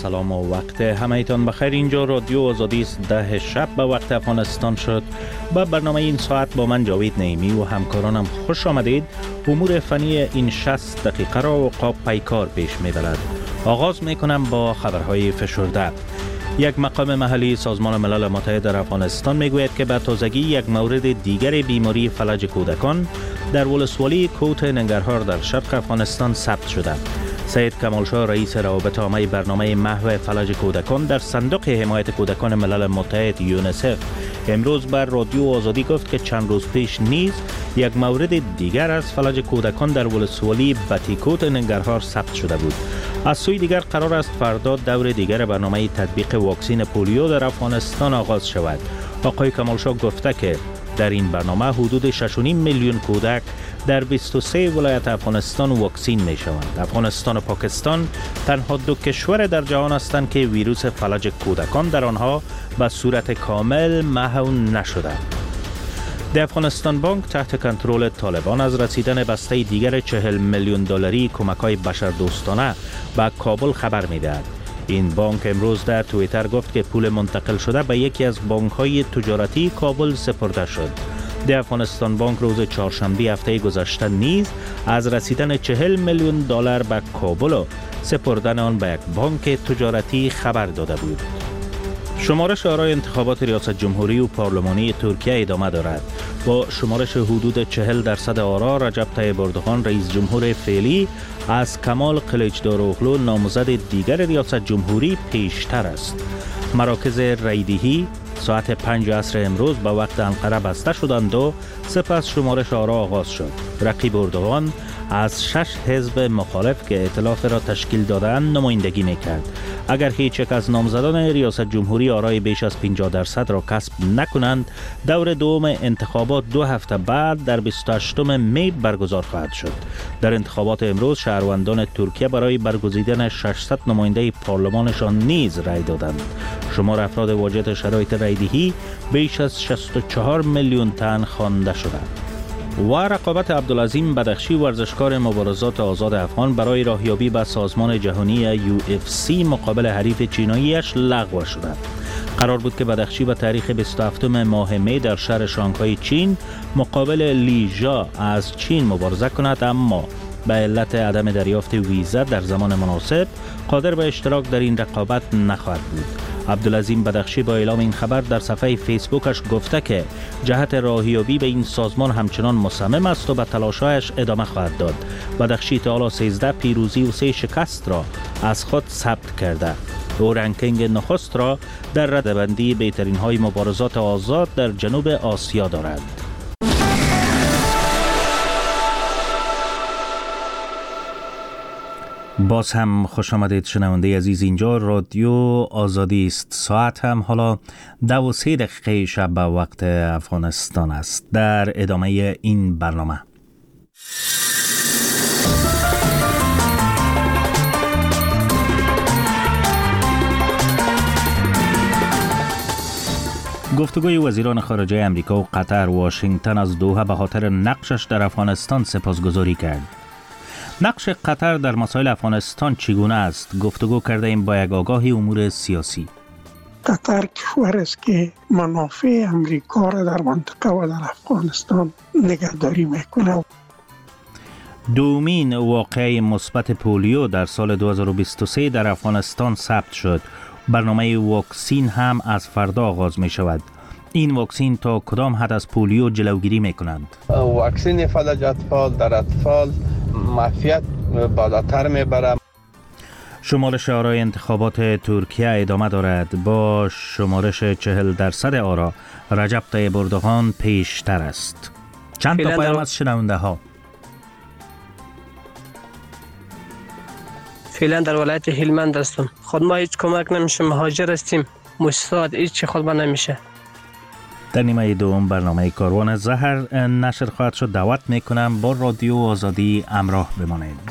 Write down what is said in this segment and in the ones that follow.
سلام و وقت همه‌تان بخیر. اینجا رادیو آزادی است. 10 شب به وقت افغانستان شد. با برنامه این ساعت با من جاوید نعیمی و همکارانم خوش آمدید. امور فنی این 60 دقیقه را عقاب پیکار پیش می‌برد. آغاز می‌کنم با خبرهای فشرده. یک مقام محلی سازمان ملل متحد در افغانستان میگوید که به تازگی یک مورد دیگر بیماری فلج کودکان در ولسوالی کوت ننگرهار در شرق افغانستان ثبت شده. سید کمالشاه رئیس روابط عامه برنامه محو فلج کودکان در صندوق حمایت کودکان ملل متحد یونیسف امروز بر رادیو آزادی گفت که چند روز پیش نیز یک مورد دیگر از فلج کودکان در ولسوالی بتیکوت ننگرهار ثبت شده بود. از سوی دیگر قرار است فردا دور دیگر برنامه تطبیق واکسن پولیو در افغانستان آغاز شود. آقای کمالشاه گفته که در این برنامه حدود 6.5 میلیون کودک در 23 ولایت افغانستان واکسین می شوند. افغانستان و پاکستان تنها دو کشور در جهان هستند که ویروس فلج کودکان در آنها به صورت کامل محو نشده. در افغانستان بانک تحت کنترل طالبان از رسیدن بسته دیگر 40 میلیون دلاری کمک‌های بشردوستانه به کابل خبر می‌دهد. این بانک امروز در توییتر گفت که پول منتقل شده به یکی از بانک‌های تجارتی کابل سپرده شد. در افغانستان بانک روز چهارشنبه هفته گذشته نیز از رسیدن 40 میلیون دلار به کابل و سپردن آن به یک بانک تجارتی خبر داده بود. شمارش آرای انتخابات ریاست جمهوری و پارلمانی ترکیه ادامه دارد. با شمارش حدود 40% آرا رجب طیب اردوغان رئیس جمهور فعلی از کمال قلیچداروغلو نامزد دیگر ریاست جمهوری پیشتر است. مراکز رایدهی ساعت 5 عصر امروز به وقت انقره بسته شدند و سپس شمارش آرا آغاز شد. رقیب اردوغان از 6 حزب مخالف که ائتلاف را تشکیل دادند نمایندگی میکرد. اگر هیچ یک از نامزدان ریاست جمهوری آرای بیش از 50% را کسب نکنند، دور دوم انتخابات 2 هفته بعد در 28 می برگزار خواهد شد. در انتخابات امروز شهروندان ترکیه برای برگزیدن 600 نماینده پارلمانشان نیز رای دادند. شمار افراد واجد شرایط رایدهی بیش از 64 میلیون تن خوانده شده. و رقابت عبدالعظیم بدخشی ورزشکار مبارزات آزاد افغان برای راهیابی به سازمان جهانی UFC مقابل حریف چیناییش لغو شده. قرار بود که بدخشی به تاریخ 27 ماه می در شهر شانگهای چین مقابل لی ژا از چین مبارزه کند، اما به علت عدم دریافت ویزا در زمان مناسب قادر به اشتراک در این رقابت نخواهد بود. عبدالعظیم بدخشی با اعلام این خبر در صفحه فیسبوکش گفته که جهت راهیابی به این سازمان همچنان مصمم است و به تلاش‌هایش ادامه خواهد داد. بدخشی تا حالا 13 پیروزی و 3 شکست را از خود ثبت کرده. او رنکینگ نخست را در رده‌بندی بهترین‌های مبارزات آزاد در جنوب آسیا دارد. باز هم خوش آمدید شنونده عزیز. اینجا رادیو آزادی است. ساعت هم حالا 2:03 شب به وقت افغانستان است. در ادامه این برنامه گفتگوی وزیران خارجه امریکا و قطر واشنگتن از دوحه به خاطر نقشش در افغانستان سپاسگزاری کرد. نقش قطر در مسائل افغانستان چگونه است؟ گفتگو کرده ایم با یک آگاهی امور سیاسی. قطر کشور است که منافع امریکا را در منطقه و در افغانستان نگهداری میکنه. دومین واقعه مثبت پولیو در سال 2023 در افغانستان ثبت شد. برنامه واکسین هم از فردا آغاز می شود. این واکسین تا کدام حد از پولیو جلوگیری می کنند؟ واکسین فلج اطفال در اطفال معافیت بالاتر می برد. شمارش آرای انتخابات ترکیه ادامه دارد. با شمارش 40% آرا رجب طیب اردوغان پیشتر است. چند تا پیام از شنونده ها. فعلا در ولایت هلمند هستم. خود ما هیچ کمک نمیشه، مهاجر هستیم. مستعد هیچ خود ما نمیشه. در نیمه دوم برنامه کاروان زهر نشر خواهد شد. دعوت میکنم با رادیو آزادی همراه بمانید.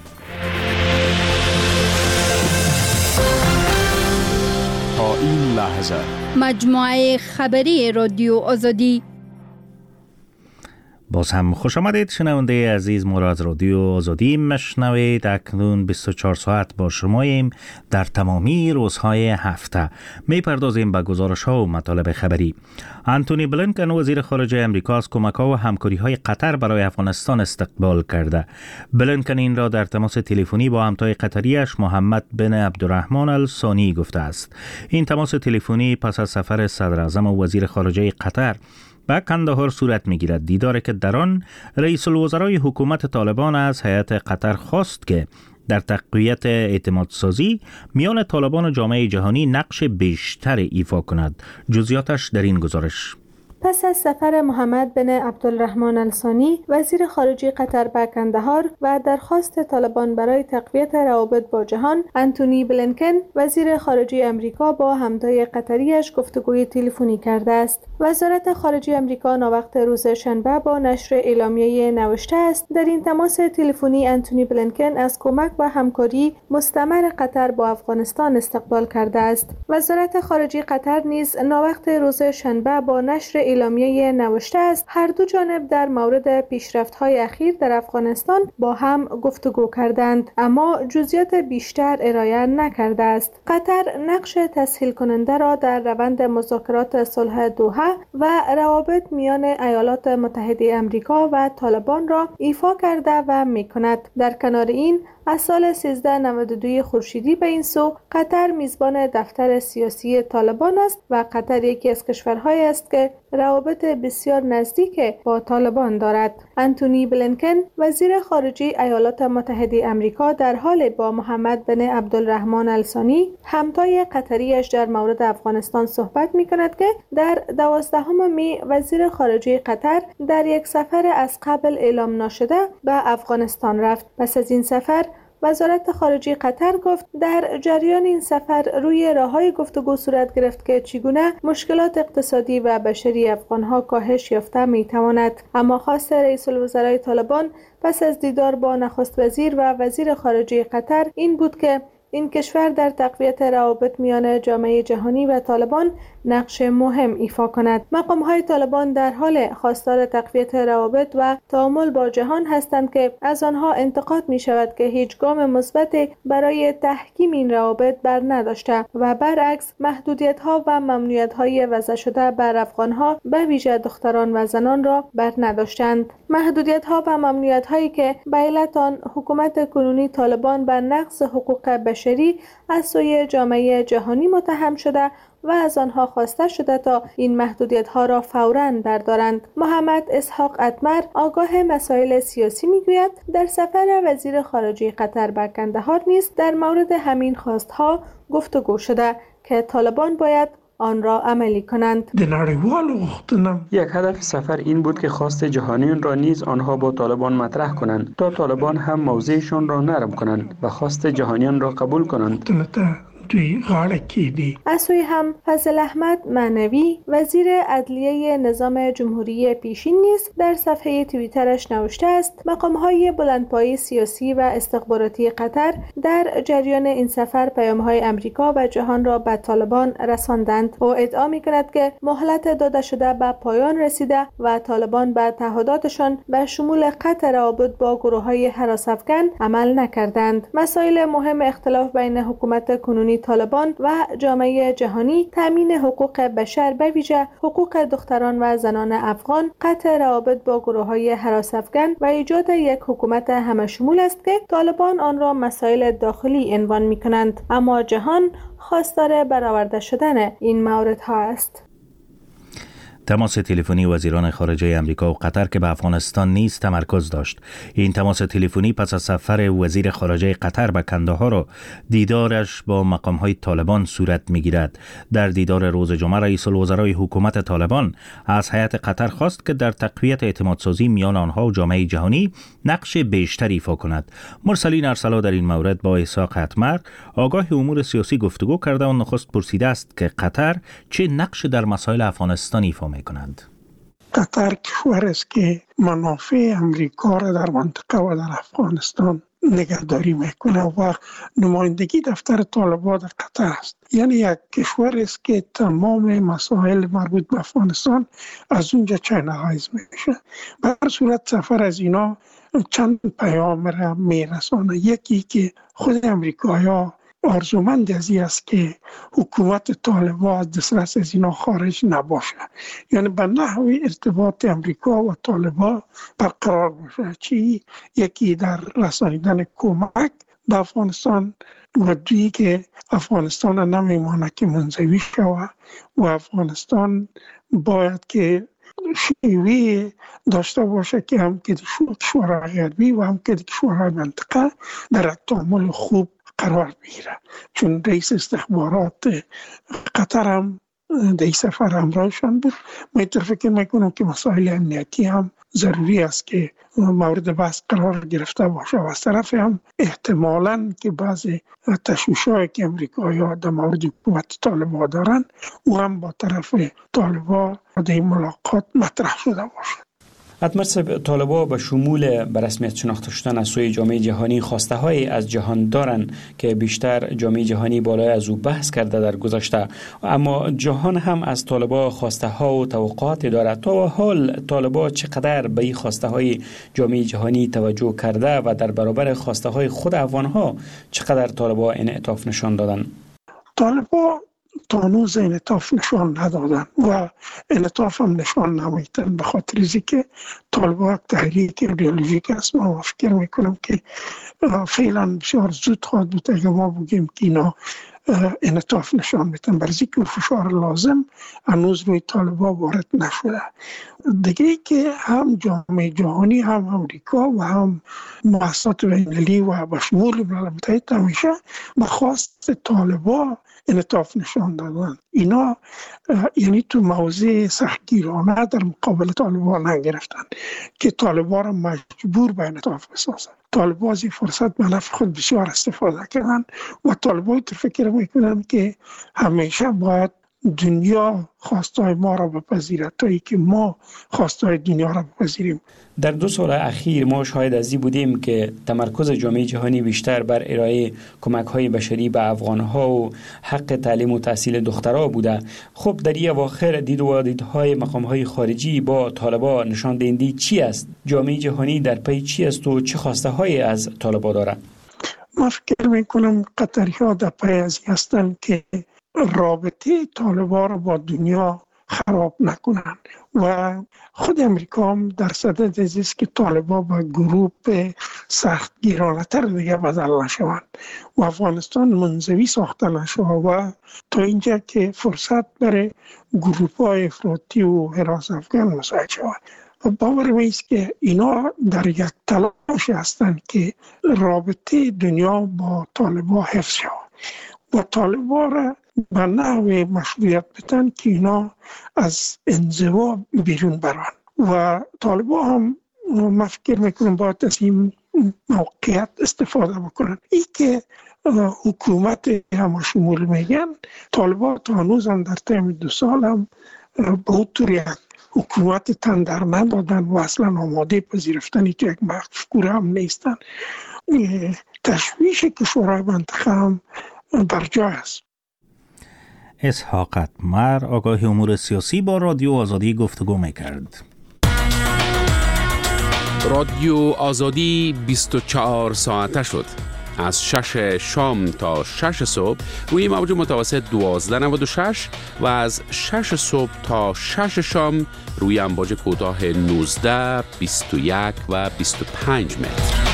تا این لحظه مجموعه خبری رادیو آزادی. باز هم خوش آمدید شنونده عزیز، ما را از رادیو آزادی مشنوید. اکنون 24 ساعت با شماییم در تمامی روزهای هفته. می پردازیم به گزارش ها و مطالب خبری. انتونی بلینکن وزیر خارجه امریکا از کمک ها و همکاری های قطر برای افغانستان استقبال کرده. بلینکن این را در تماس تلفنی با همتای قطریش محمد بن عبدالرحمن الثانی گفته است. این تماس تلفنی پس از سفر صدر اعظم و وزیر خارجه قطر به کندهار صورت می‌گیرد. دیداری که در آن رئیس الوزرای حکومت طالبان از هیئت قطر خواست که در تقویت اعتمادسازی میان طالبان و جامعه جهانی نقش بیشتر ایفا کند. جزئیاتش در این گزارش. پس از سفر محمد بن عبدالرحمن الثانی وزیر خارجه قطر به کندهار و درخواست طالبان برای تقویت روابط با جهان، انتونی بلینکن وزیر خارجه امریکا با همتای قطریش گفتگوی تلفنی کرده است. وزارت خارجه امریکا ناوقت روز شنبه با نشر اعلامیه نوشته است در این تماس تلفنی انتونی بلینکن از کمک و همکاری مستمر قطر با افغانستان استقبال کرده است. وزارت خارجه قطر نیز ناوقت روز شنبه با نشر اعلامیه نوشته است هر دو جانب در مورد پیشرفت‌های اخیر در افغانستان با هم گفتگو کردند، اما جزئیات بیشتر ارائه نکرده است. قطر نقش تسهیل کننده را در روند مذاکرات صلح دوحه و روابط میان ایالات متحده آمریکا و طالبان را ایفا کرده و می‌کند. در کنار این از سال 1392 خورشیدی به این سو قطر میزبان دفتر سیاسی طالبان است و قطر یکی از کشورهایی است که روابط بسیار نزدیک با طالبان دارد. انتونی بلینکن وزیر خارجه ایالات متحده آمریکا در حال با محمد بن عبدالرحمن الثانی همتای قطریش در مورد افغانستان صحبت می‌کند که در 12 می وزیر خارجه قطر در یک سفر از قبل اعلام ناشده به افغانستان رفت. پس از این سفر وزارت خارجه قطر گفت در جریان این سفر روی راه‌های گفتگو صورت گرفت که چگونه مشکلات اقتصادی و بشری افغان‌ها کاهش یافته می‌تواند. اما خواست رئیس الوزرای طالبان پس از دیدار با نخست وزیر و وزیر خارجه قطر این بود که این کشور در تقویت روابط میان جامعه جهانی و طالبان نقش مهم ایفا کند. مقام‌های طالبان در حال خواستار تقویت روابط و تعامل با جهان هستند که از آنها انتقاد می شود که هیچ گام مثبت برای تحکیم این روابط بر نداشته و برعکس محدودیت‌ها و ممنوعیت‌های وضع شده بر افغان‌ها به ویژه دختران و زنان را بر نداشتند. محدودیت‌ها و ممنوعیت‌هایی که به علت آن حکومت کنونی طالبان بر نقض حقوق بشری از سوی جامعه جهانی متهم شده و از آنها خواسته شده تا این محدودیت‌ها را فوراً بردارند. محمد اسحاق اتمر آگاه مسائل سیاسی می‌گوید در سفر وزیر خارجه قطر به کندهار نیز در مورد همین خواست‌ها گفتگو شده که طالبان باید آن را عملی کنند. یک هدف سفر این بود که خواست جهانیان را نیز آنها با طالبان مطرح کنند تا طالبان هم موضعشان را نرم کنند و خواست جهانیان را قبول کنند. از سوی هم فضل احمد معنوی وزیر عدلیه نظام جمهوری پیشین نیز در صفحه توییترش نوشته است مقام‌های بلندپایه سیاسی و استخباراتی قطر در جریان این سفر پیام‌های آمریکا و جهان را به طالبان رساندند. او ادعا می‌کند که مهلت داده شده به پایان رسیده و طالبان به تعهداتشان به شمول قطع روابط با گروه‌های هراس‌افکن عمل نکردند. مسائل مهم اختلاف بین حکومت کنونی طالبان و جامعه جهانی تامین حقوق بشر به ویژه حقوق دختران و زنان افغان، قطع روابط با گروه‌های هراس‌افکن و ایجاد یک حکومت همه‌شمول است که طالبان آن را مسائل داخلی عنوان می‌کنند، اما جهان خواستار برآورده شدن این موردها است. تماس تلفنی وزیران خارجه امریکا و قطر که به افغانستان نیز تمرکز داشت. این تماس تلفنی پس از سفر وزیر خارجه قطر به کندهار و دیدارش با مقام‌های طالبان صورت می‌گیرد. در دیدار روز جمعه رئیس الوزرای حکومت طالبان از هیئت قطر خواست که در تقویت اعتمادسازی میان آنها و جامعه جهانی نقش بیشتری ایفا کند. مرسلین ارسلا در این مورد با اسحاق اتمر آگاه امور سیاسی گفتگو کرده و نخست پرسیده است که قطر چه نقش در مسائل افغانستان ایفا کنند. قطر کشور است که منافع امریکا را در منطقه و در افغانستان نگهداری میکنه و نمایندگی دفتر طالبان در قطر است. یعنی یک کشور است که تمام مسائل مربوط به افغانستان از اونجا چینلایز میشه. به هر صورت سفر از اینا چند پیام را میرسانه. یکی که خود امریکایی‌ها آرزومند از این است که حکومت طالبان از دسترس از اینا خارج نباشه، یعنی به نحو ارتباط امریکا و طالبان برقرار باشه. چی؟ یکی در رسانیدن کمک به افغانستان و دویی که افغانستان نمیمانه که منزوی شود و افغانستان باید که شیوه داشته باشه که هم که کشورهای غربی و هم که کشورهای منطقه در تعامل خوب قرار بگیره. چون رئیس استخبارات قطر هم در سفر همراهشان بود. من فکر میکنم که مسائل امنیتی هم ضروری است که مورد بحث قرار گرفته باشه و از طرف هم احتمالاً که بعضی تشویش‌هایی که امریکایی‌ها در مورد حکومت طالبان دارن او هم با طرف طالبان در این ملاقات مطرح شده باشه. اتمر صاحب، طالبان به شمول به رسمیت شناخته شدن از سوی جامعه جهانی خواسته های از جهان دارند که بیشتر جامعه جهانی بالای از او بحث کرده در گذشته، اما جهان هم از طالبان خواسته ها و توقعات دارد. تا حال طالبان چقدر به این خواسته های جامعه جهانی توجه کرده و در برابر خواسته های خود افغان ها چقدر طالبان انعطاف نشان دادن؟ طالبان تا هنوز انعطاف نشان ندادن و انعطاف هم نشان نمیدن، به خاطر اینکه که طالبان تحریک ایدئولوژیک است. ما فکر میکنم که فعلا بسیار زود خواهد بود اگر ما بگیم که اینا انعطاف نشان میدن، برای اینکه فشار لازم هنوز روی طالبان وارد نشده. دیگه ای که هم جامعه جهانی هم امریکا و هم مؤسسات بین‌المللی و به شمول ملل متحد همیشه به خواست طالبان انعطاف نشان دادن. اینا یعنی تو موضع سختگیرانه در مقابل طالبان نگرفتن که طالبان را مجبور به انعطاف بسازن. طالبان از این فرصت به نفع خود بسیار استفاده کردن و طالبان فکر میکنن که همیشه باید دنیا خواستای ما را بپذیرد تا ای که ما خواستای دنیا را بپذیریم. در 2 سال اخیر ما شاهد از این بودیم که تمرکز جامعه جهانی بیشتر بر ارائه کمک‌های بشری به افغان‌ها و حق تعلیم و تحصیل دخترها بوده. خب در این اواخر دید و دیدهای مقام‌های خارجی با طالبان نشان دهنده چی است؟ جامعه جهانی در پی چی است و چه خواسته‌هایی از طالبان دارد؟ ما فکر می‌کنم قطری‌ها در پی از این هستند که رابطه طالبان را با دنیا خراب نکنند و خود امریکا هم در صدد است که طالبان با گروه سخت گیرانه تر دیگه بدل نشوند و افغانستان منزوی ساخته نشود و تا اینجا که فرصت برای گروه های افراطی و حراس افغان مساعد شود. و باور میست که اینا در یک تلاش هستند که رابطه دنیا با طالبان حفظ شود و طالبان را به نحو مشروعیت بدن که اینا از انزوا بیرون برن و طالبان هم من فکر میکنم باید از این موقعیت استفاده بکنن. ای که حکومت همه شمول میگن، طالبان تا هنوز هم در تیم 2 سال هم به اون طور یک حکومت تندر ندادن و اصلا آماده پذیرفتن که یک مفکوره هم نیستن. تشویش کشورهای منطقه هم بر جای است. اسحاق اتمر آگاه امور سیاسی با رادیو آزادی گفتگو میکرد. رادیو آزادی 24 ساعته شد. از 6 شام تا 6 صبح روی موج متوسط 1296 و از 6 صبح تا 6 شام روی امواج کوتاه 19، 21 و 25 متر.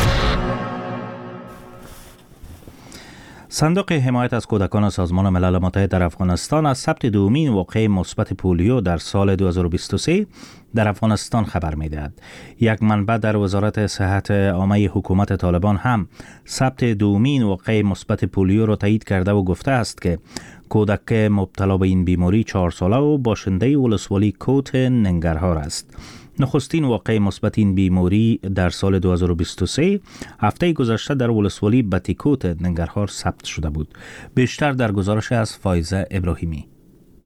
صندوق حمایت از کودکان سازمان ملل متحد در افغانستان از ثبت دومین واقعه مثبت پولیو در سال 2023 در افغانستان خبر می‌دهد. یک منبع در وزارت صحت عامه حکومت طالبان هم ثبت دومین واقعه مثبت پولیو را تایید کرده و گفته است که کودک مبتلا به این بیماری 4 ساله و باشنده ولسوالی کوت ننگرهار است. نخستین واقعه مثبت این بیماری در سال 2023 هفته گذشته در ولسوالی بتیکوت ننگرهار ثبت شده بود. بیشتر در گزارش از فایزه ابراهیمی.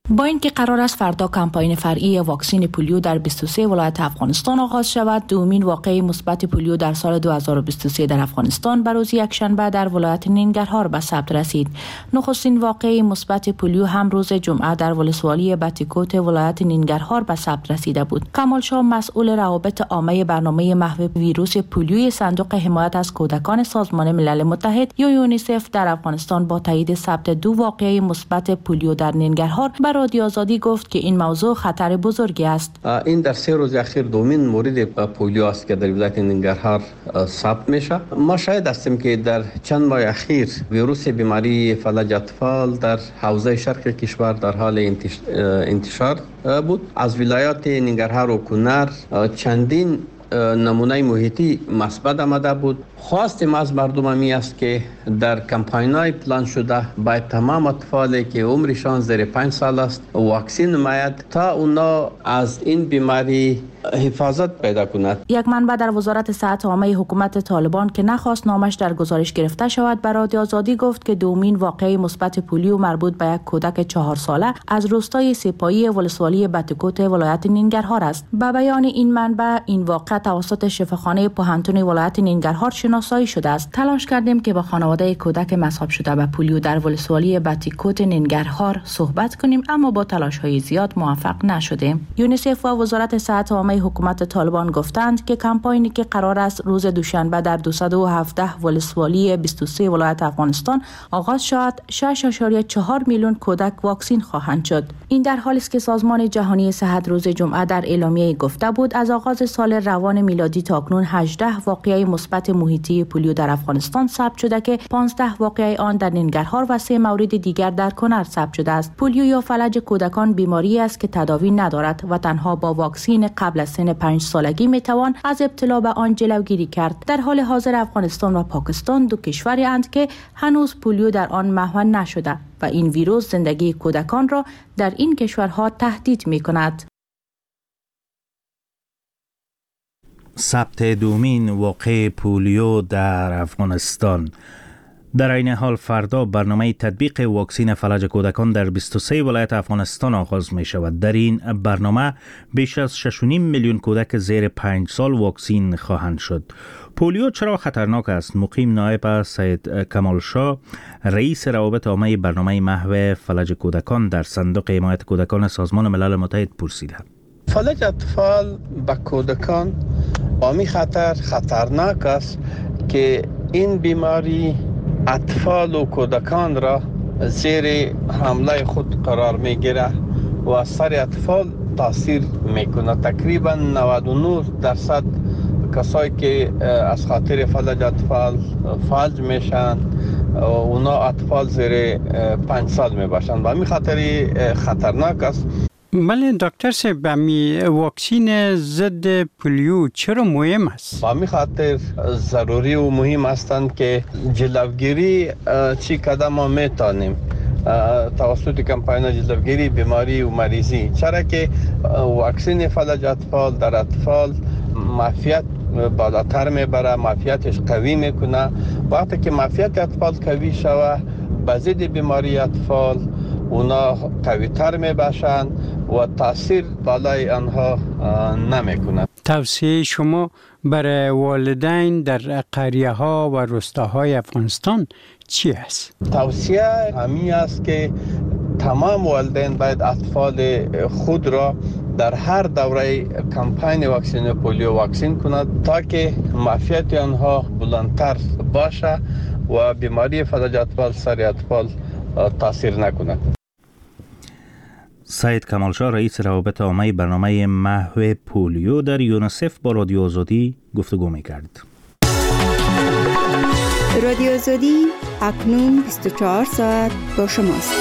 با اینکه قرار است فردا کمپاین فرعی واکسن پولیو در 23 ولایت افغانستان آغاز شود، دومین واقعه مثبت پولیو در سال 2023 در افغانستان به روز یکشنبه در ولایت ننگرهار به ثبت رسید. نخستین واقعه مثبت پولیو هم روز جمعه در ولسوالی بتیکوت ولایت ننگرهار به ثبت رسیده بود. کمال شاه مسئول روابط عامه برنامه محو ویروس پولیوی صندوق حمایت از کودکان سازمان ملل متحد یا یونیسف در افغانستان با تایید ثبت 2 واقعه مثبت پولیو در ننگرهار رادیو آزادی گفت که این موضوع خطر بزرگی است. این در 3 روز اخیر دومین مورد پولیو است که در ولایت ننگرهار ثبت میشه. ما شاهد هستیم که در چند ماه اخیر ویروس بیماری فلج اطفال در حوزه شرق کشور در حال انتشار بود. از ولایات ننگرهار و کنر چندین نمونه محیطی مثبت آمده بود. خواستیم از مردم همی است که در کمپاین‌های پلان شده باید تمام اطفالی که عمرشان زیر 5 سال است واکسین نماید تا اونا از این بیماری حفاظت پیدا کند. یک منبع در وزارت صحت عامه حکومت طالبان که نخواست نامش در گزارش گرفته شود به رادیو آزادی گفت که دومین واقعه مثبت پولیو مربوط به یک کودک 4 ساله از روستای سپاهی ولسوالی بتیکوت ولایت ننگرهار است. به بیان این منبع این واقعه توسط شفاخانه پوهنتون ولایت ننگرهار شناسایی شده است. تلاش کردیم که با خانواده کودک مصاب شده به پولیو در ولسوالی بتیکوت ننگرهار صحبت کنیم اما با تلاش‌های زیاد موفق نشدیم. یونیسف و وزارت صحت عامه حکومت طالبان گفتند که کمپاینی که قرار است روز دوشنبه در 217 ولسوالی 23 ولایت افغانستان آغاز شود 6.4 میلیون کودک واکسین خواهند شد. این در حالی است که سازمان جهانی صحت روز جمعه در اعلامیه گفته بود از آغاز سال روان میلادی تا اکنون 18 واقعه مثبت محیطی پولیو در افغانستان ثبت شده که 15 واقعه آن در ننگرهار و 3 مورد دیگر در کنر ثبت شده است. پولیو یا فلج کودکان بیماری است که تداوی ندارد و تنها با واکسن قبل از سن 5 سالگی میتوان از ابتلا به آن جلوگیری کرد. در حال حاضر افغانستان و پاکستان 2 کشوری اند که هنوز پولیو در آن محو نشده و این ویروس زندگی کودکان را در این کشورها تهدید می‌کند. ثبت دومین واقع پولیو در افغانستان. در این حال فردا برنامه تطبیق واکسن فلج کودکان در 23 ولایت افغانستان آغاز می شود. در این برنامه بیش از 6.5 میلیون کودک زیر 5 سال واکسین خواهند شد. پولیو چرا خطرناک است؟ مقیم نایب سید کمال شاه رئیس روابط عامه برنامه محو فلج کودکان در صندوق حمایت کودکان سازمان ملل متحد پرسیده. فلج اطفال به کودکان با خطرناک است که این بیماری اطفال و کودکان را زیر حمله خود قرار میگیره و از سر اطفال تاثیر میکنه. تقریبا 99% کسایی که از خاطر فلج اطفال فلج میشن اونا اطفال زیر 5 سال میباشن و همین خاطری خطرناک است. بله دکتر صاحب، واکسین ضد پولیو چرا مهم است؟ با همین خاطر ضروری و مهم هستند که جلوگیری چی قدم ما میتونیم توسط کمپاین جلوگیری بیماری و مریضی، چرا که واکسن فلج اطفال در اطفال معافیت بالاتر میبره، معافیتش قوی میکنه. وقتی که معافیت اطفال قوی شوه به ضد بیماری اطفال اونا قوی تر میباشن و تاثیر بالای آنها نمیکنند. توصیه شما برای والدین در قریه ها و روستاهای افغانستان چی است؟ توصیه همین است که تمام والدین باید اطفال خود را در هر دوره کمپاین واکسن پولیو واکسین کند تا که معافیت آنها بلندتر باشه و بیماری فلج اطفال سر اطفال تاثیر نکند. سید کمال شاه رئیس روابط عامه برنامه محو پولیو در یونیسف با رادیو آزادی گفتگو می‌کرد. رادیو آزادی اکنون 24 ساعت با شماست.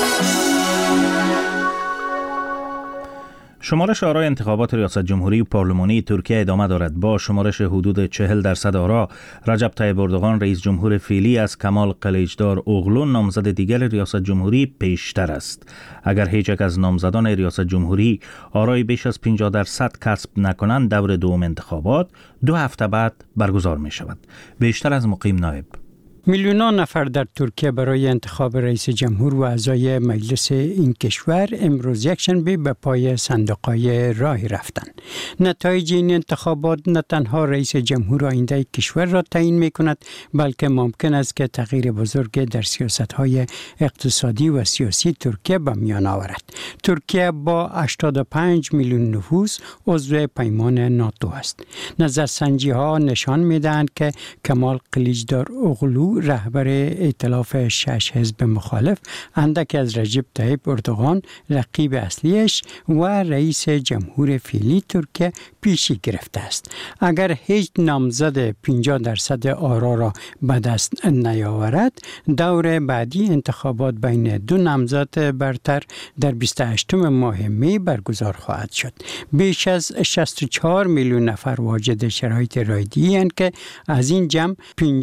شمارش آرای انتخابات ریاست جمهوری و پارلمانی ترکیه ادامه دارد. با شمارش حدود 40% آرا، رجب طیب اردوغان رئیس جمهور فعلی از کمال قلیچدار اوغلو نامزد دیگر ریاست جمهوری پیشتر است. اگر هیچ یک از نامزدان ریاست جمهوری آرای بیش از 50% کسب نکنند، دور دوم انتخابات 2 هفته بعد برگزار می شود. بیشتر از مقیم نایب. میلیونان نفر در ترکیه برای انتخاب رئیس جمهور و اعضای مجلس این کشور امروز یکشنبه به پای صندوق‌های رای رفتند. نتایج این انتخابات نه تنها رئیس جمهور آینده کشور را تعیین می‌کند، بلکه ممکن است که تغییر بزرگ در سیاست‌های اقتصادی و سیاسی ترکیه به میان آورد. ترکیه با 85 میلیون نفوس عضو پیمان ناتو است. نظرسنجی‌ها نشان می‌دهند که کمال کلیچداروغلو رهبر ائتلاف 6 حزب مخالف اندک از رجب طیب اردوغان رقیب اصلیش و رئیس جمهور فعلی ترکیه پیشی گرفته است. اگر هیچ نامزد 50% آرا را به دست نیاورد، دور بعدی انتخابات بین دو نامزد برتر در 28 ماه می برگزار خواهد شد. بیش از 64 میلیون نفر واجد شرایط رایدی اند که از این جمع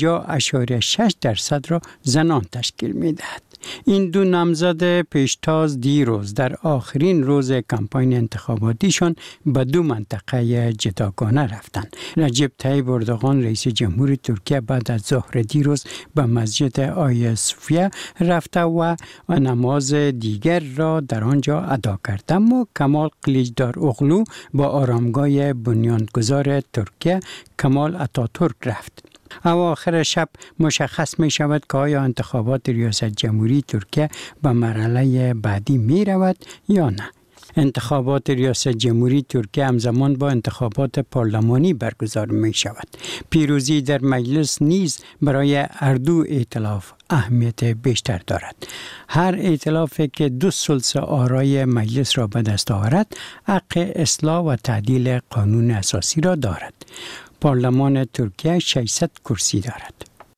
50.6% را زنان تشکیل می دهد. این دو نامزد پیشتاز دیروز در آخرین روز کمپاین انتخاباتیشان به دو منطقه جداگانه رفتند. رجب طیب اردوغان رئیس جمهور ترکیه بعد از ظهر دیروز به مسجد آیا صوفیه رفته و نماز دیگر را در آنجا ادا کرد، اما کمال کلیچداروغلو با آرامگاه بنیانگذار ترکیه کمال اتاتورک رفت. اواخر شب مشخص می شود که آیا انتخابات ریاست جمهوری ترکیه به مرحله بعدی می رود یا نه. انتخابات ریاست جمهوری ترکیه همزمان با انتخابات پارلمانی برگزار می شود. پیروزی در مجلس نیز برای هر دو ائتلاف اهمیت بیشتر دارد. هر ائتلافی که 2/3 آرای مجلس را به دست آورد، حق اصلاح و تعدیل قانون اساسی را دارد. پارلمان ترکیه 600 کرسی دارد.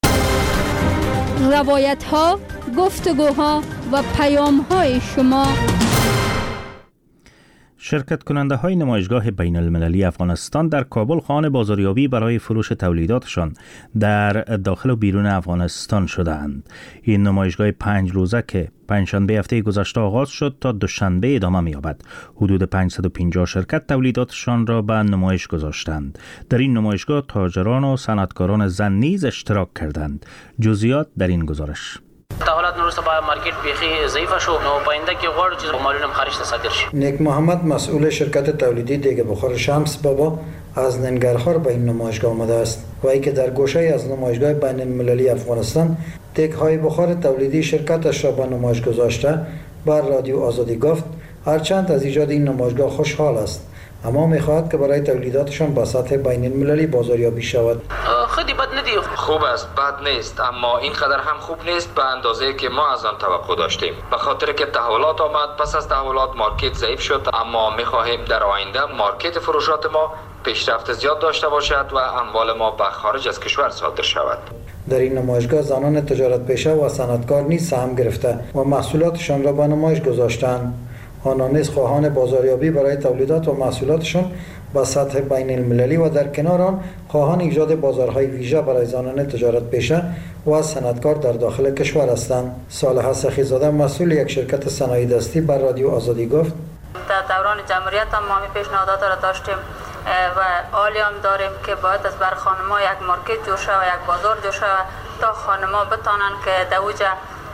روایت ها، گفتگوها و پیام های شما. شرکت کننده های نمایشگاه بین المللی افغانستان در کابل خواهان بازاریابی برای فروش تولیداتشان در داخل و بیرون افغانستان شدند. این نمایشگاه 5 روزه که پنجشنبه هفته گذشته آغاز شد تا دوشنبه ادامه می‌یابد. حدود 550 شرکت تولیداتشان را به نمایش گذاشتند. در این نمایشگاه تاجران و صنعتکاران زن نیز اشتراک کردند. جزئیات در این گزارش. تا حالت نورست با مارکت بیخی ضعیف شو، نو پاینده که غوړ چې مالونم خارج ته صادر شي. نیک محمد مسئول شرکت تولیدی دیگ بخار شمس بابا از ننگرهار به این نمایشگاه آمده است و ای که در گوشه از نمایشگاه بین المللی افغانستان دیگ های بخار تولیدی شرکتش را به نمایش گذاشته بر رادیو آزادی گفت هرچند از ایجاد این نمایشگاه خوشحال است، اما می‌خواهد که برای تولیداتشان با سطح بین المللی بازاریابی شود. خیلی بد ندی. خوب است، بد نیست، اما اینقدر هم خوب نیست به اندازه که ما از آن توقع داشتیم. به خاطر که تحولات آمد، پس از تحولات مارکت ضعیف شد، اما می‌خواهیم در آینده مارکت فروشات ما پیشرفت زیاد داشته باشد و اموال ما به خارج از کشور صادر شود. در این نمایشگاه زنان تجارت پیشه و صنعتکار نیز سهم گرفته و محصولاتشان را به نمایش گذاشتند. آنان نیز خواهان بازاریابی برای تولیدات و محصولاتشان با سطح بین المللی و در کنار آن خواهان ایجاد بازارهای ویژه برای زنان تجارت پیشه و صنعتکار در داخل کشور هستند. صالحه سخی‌زاده مسئول یک شرکت صنایع دستی بر رادیو آزادی گفت در دوران جمهوریت هم ما پیشنهادات را داشتیم و عالی هم داریم که باید از بر خانم‌ها یک مارکت جور شود، یک بازار جور شود تا خانم‌ها بتانن که در اوج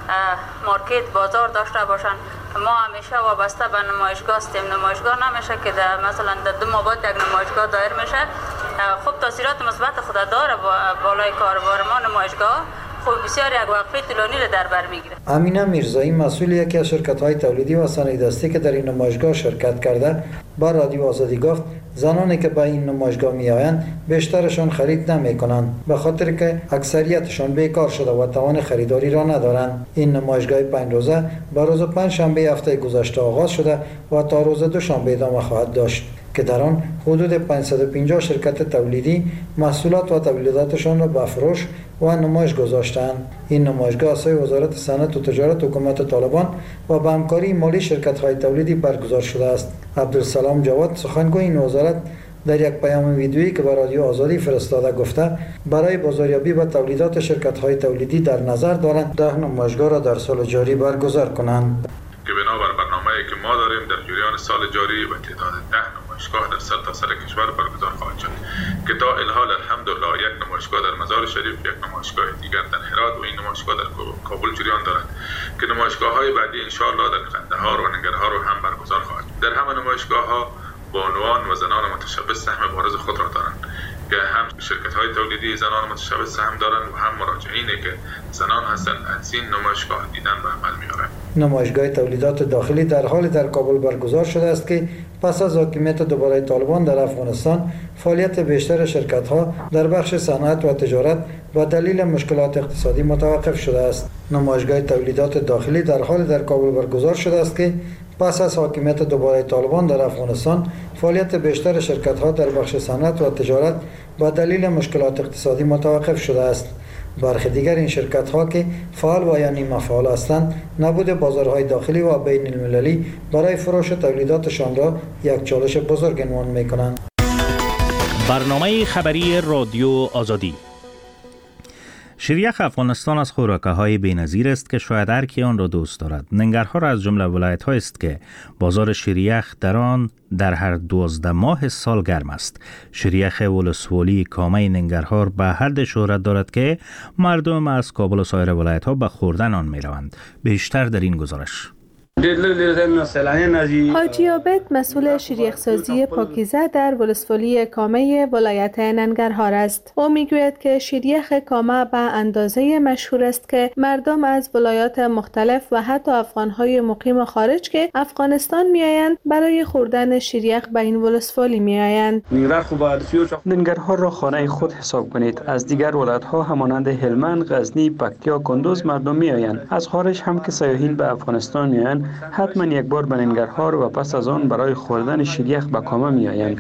مارکت بازار داشته باشن. ما همیشه وابسته به نمایشگاه هستیم. نمایشگاه نمیشه که مثلا در 2 ماه بعد یک نمایشگاه دایر میشه. خب تاثیرات مثبت خود داره بالای کاروبار ما نمایشگاه خب بسیار یک وقفه طولانی را در بر میگیره. امینه میرزایی مسئول یکی از شرکت‌های تولیدی و صنایع دستی که در این نمایشگاه شرکت کرده با رادیو آزادی گفت زنانی که به این نمایشگاه میآیند بیشترشان خرید نمی‌کنند به خاطر که اکثریتشان بیکار شده و توان خریداری را ندارند. این نمایشگاه 5 روزه به روز پنجشنبه هفته گذشته آغاز شده و تا روز دوشنبه ادامه خواهد داشت که در آن حدود 550 شرکت تولیدی محصولات و تولیداتشان را به فروش و نمایش گذاشتند. این نمایشگاه از وزارت صنعت و تجارت حکومت طالبان و به همکاری مالی شرکت‌های تولیدی برگزار شده است. عبدالسلام جواد سخنگوی این وزارت در یک پیام ویدیویی که به رادیو آزادی فرستاده گفته برای بازاریابی و تولیدات شرکت‌های تولیدی در نظر دارند 10 نمایشگاه را در سال جاری برگزار کنند. که بنابر برنامه‌ای که ما داریم در جریان سال جاری به تعداد 10 نمایشگاه در سرتاسر کشور برگزار خواهد شد که تا الحال الحمدلله یک نمایشگاه در مزار شریف، یک نمایشگاه دیگر در هرات و این نمایشگاه در کابل جریان دارد که نمایشگاه‌های بعدی ان شاء الله در قندهار و ننگرهار رو هم برگزار خواهد. در همه نمایشگاه‌ها بانوان و زنان متشبث سهم بارز خود را دارند که هم شرکت‌های تولیدی زنان متشبث سهم دارند و هم مراجعینی که زنان هستند از این نمایشگاه دیدن به عمل می‌آورند. نمایشگاه تولیدات داخلی در حال در کابل برگزار شده است که پس از حاکمیت دوباره طالبان در افغانستان فعالیت بیشتر شرکت‌ها در بخش صنعت و تجارت و دلیل مشکلات اقتصادی متوقف شده است. نمایشگاه تولیدات داخلی در حال در کابل برگزار شده است که پس از حاکمیت دوباره طالبان در افغانستان فعالیت بیشتر شرکت‌ها در بخش صنعت و تجارت با دلیل مشکلات اقتصادی متوقف شده است. برخی دیگر این شرکت‌ها که فعال و یا نیمه فعال هستند، نبود بازارهای داخلی و بین المللی برای فروش تولیداتشان را یک چالش بزرگ عنوان می‌کنند. برنامه خبری رادیو آزادی. شیریخ افغانستان از خوراک‌های بی‌نظیر است که شاید هر کی آن را دوست دارد. ننگرهار از جمله ولایت‌ها است که بازار شیریخ در آن در هر 12 ماه سال گرم است. شیریخ ولسوالی کامه ننگرهار به حد شهرت دارد که مردم از کابل و سایر ولایت‌ها به خوردن آن می‌روند. بیشتر در این گزارش. حاجی عابد مسئول شیریخ‌سازی پاکیزه در ولسوالی کامه ولایت ننگرهار است. او میگوید که شیریخ کامه به اندازه مشهور است که مردم از ولایات مختلف و حتی افغان‌های مقیم خارج که افغانستان میآیند برای خوردن شیریخ به این ولسوالی میآیند. ننگرهار را خانه خود حساب کنید. از دیگر ولایت‌ها همانند هلمند، غزنی، پکتیا، کندوز مردم میآیند. از خارج هم که سیاحین به افغانستان میآیند حتما یک بار به ننگرهار و پس از آن برای خوردن شیریخ به کامه میآیند.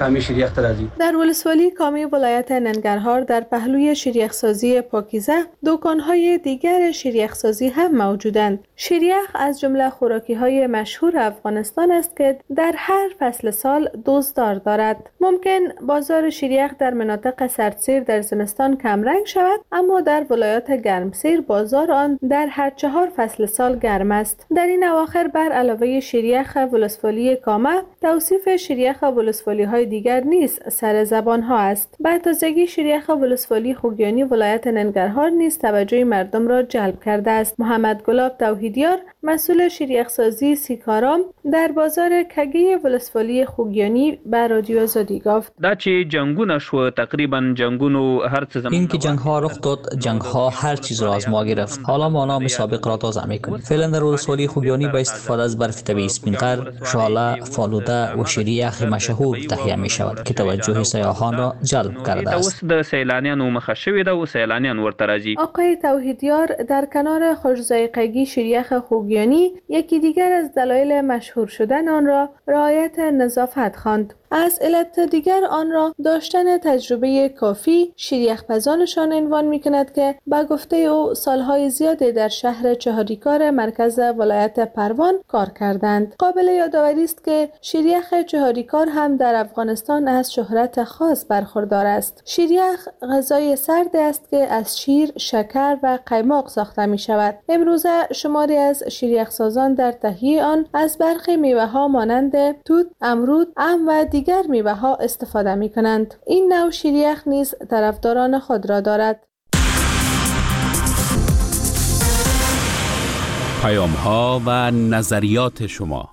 در ولسوالی کامه ولایت ننگرهار در پهلوی شیریخ‌سازی پاکیزه دکان‌های دیگر شیریخ‌سازی هم موجودند. شیریخ از جمله خوراکی‌های مشهور افغانستان است که در هر فصل سال دزدار دارد. ممکن بازار شیریخ در مناطق سردسیر در زمستان کمرنگ شود، اما در ولایات گرمسیر بازار آن در هر 4 فصل سال گرم است. در این اواخر بر علاوه شیریخ ولسوالی کامه، توصیف شیریخ ولسوالی های دیگر نیز سر زبان ها است. به تازگی شیریخ ولسوالی خوگیانی ولایت ننگرهار نیز توجه مردم را جلب کرده است. محمد گلاب توحیدیار مسئول شیریخ سازی سیکارام در بازار کگی ولسوالی خوگیانی به رادیو آزادی گفت: دا چې جنگونه شو تقریبا جنگونو هر څه زمان این که جنگ ها رخ داد، جنگ ها هر چیز را از ما گرفت. حالا ما نام سابق را تازه میکنیم. فعلا در ولسوالی خوگیانی با استفاده از برف طبیعی سپینقر، شاله، فالوده و شیریخ مشهور تهیه می شود که توجه سیاحان را جلب کرده است. اوس د سیلانیانو مخه شوی ده او سیلانیان ورته راځي. آقای توحیدیار در کنار خوش‌ذائقگی شیریخ خوگیانی یکی دیگر از دلایل مشهور شدن آن را رعایت نظافت خواند. از علت دیگر آن را داشتن تجربه کافی شیریخ پزانشان عنوان می کند که به گفته او سالهای زیادی در شهر چهاریکار مرکز ولایت پروان کار کردند. قابل یادآوری است که شیریخ چهاریکار هم در افغانستان از شهرت خاص برخوردار است. شیریخ غذای سرد است که از شیر، شکر و قیماق ساخته می شود. امروزه شماری از شیریخ سازان در تهیه آن از برخی میوه ها مانند توت، امرود، ام و دیگر میوه ها استفاده می کنند. این نوع شیریخ نیز طرفداران خود را دارد. پیام ها و نظریات شما.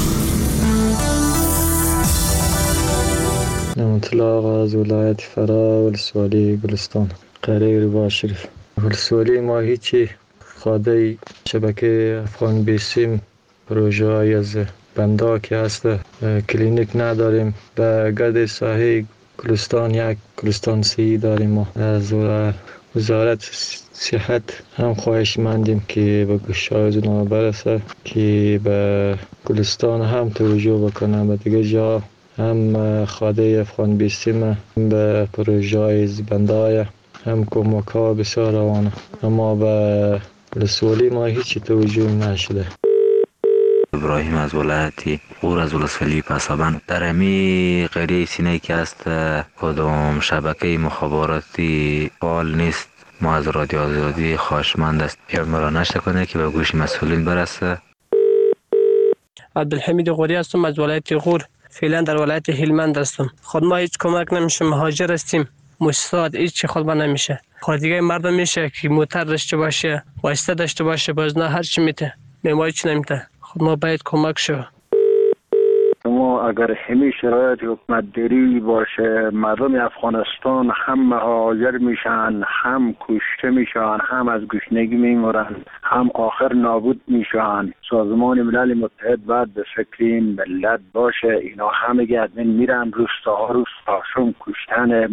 اطلاق از ولایت فرا ولسوالی گلستان قریه رباط شریف. ولسوالی ما هیچی خاده شبکه افغان بیسیم پروژه های از بنده که هست کلینیک نداریم. به گرد ساحه گلستان یک گلستان صحی داریم. ما از وزارت صحت هم خواهش مندیم که به گوشای زنان برسه که به گلستان هم توجه بکنه. به دیگه جا هم خاده افغان بیستیم به پروژه های بنده های هم کمک ها بسیار روانه، اما به ولسوالی ما هیچی توجه نشده. ابراهیم از ولایتی غور از ولسوالی پسابند. در امی قریه سینه که است کدام شبکه مخابراتی فعال نیست. ما از رادیو آزادی خواهشمند است پیام را نشر کنه که به گوش مسئولین برسه. عبدالحمید غوری هستم از ولایت غور. فعلا در ولایت هلمند هستم. خود ما هیچ کمک نمیشه، مهاجر هستیم. مشتاق هیچ خود ما نمیشه. خود دیگه مردم میشه که موتر داشته باشه، واسطه داشته باشه، باز نه هر چی میته. ما هیچ نمیته. خود ما باید کمک شو. ما اگر همین شرایط حکومت داری باشه، مردم افغانستان هم مهاجر میشن، هم کشته میشن، هم از گشنگی میمرن، هم آخر نابود میشن. سازمان ملل متحد باید به فکر این ملت باشه. اینا همه گردن میرن روستاها روستاشون کشتن